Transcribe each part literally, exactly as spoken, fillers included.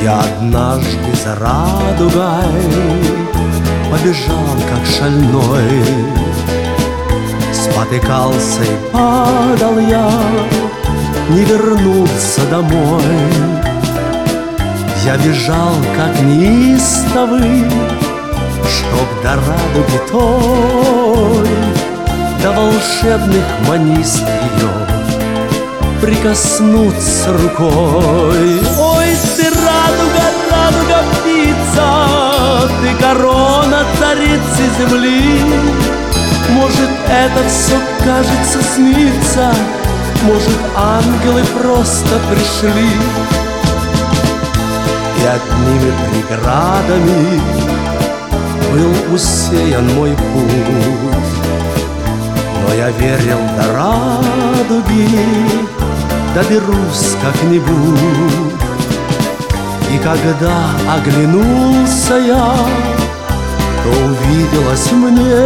Я однажды за радугой побежал, как шальной. Спотыкался и падал я, не вернулся домой. Я бежал, как неистовый, чтоб до радуги той, до волшебных манист ее прикоснуться рукой. Ой, ты радуга, радуга, птица, ты корона царицы земли. Может, это все, кажется, снится, может, ангелы просто пришли. И одними преградами был усеян мой путь, но я верил, до радуги доберусь как-нибудь. И когда оглянулся я, то увиделось мне,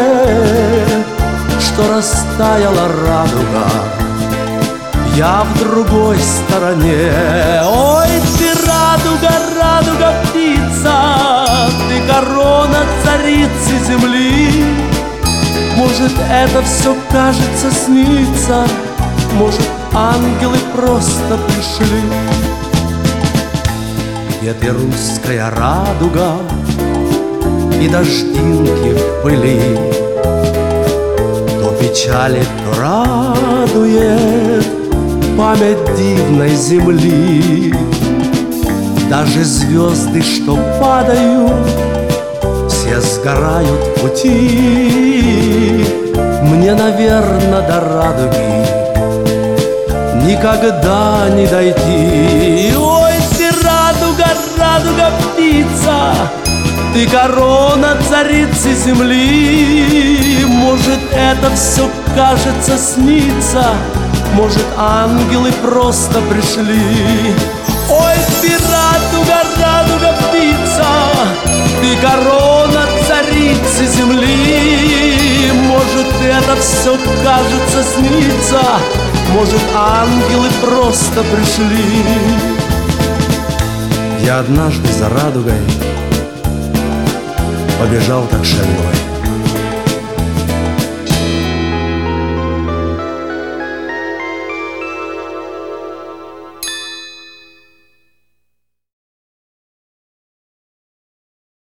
что растаяла радуга, я в другой стороне. Ой, ты радуга, радуга, птица, ты корона царицы земли. Может, это все, кажется, снится, может, ангелы просто пришли. Где ты, русская радуга, и дождинки в пыли, то печалит, то радует память дивной земли. Даже звезды, что падают, все сгорают в пути. Мне, наверно, до радуги никогда не дойти. Ой, ты радуга, радуга, птица, ты корона царицы земли. Может, это все, кажется, снится, может, ангелы просто пришли. Ой, ты радуга, радуга, птица, ты корона царицы земли. Может, это все, кажется, снится, может, ангелы просто пришли. Я однажды за радугой побежал, как шальной.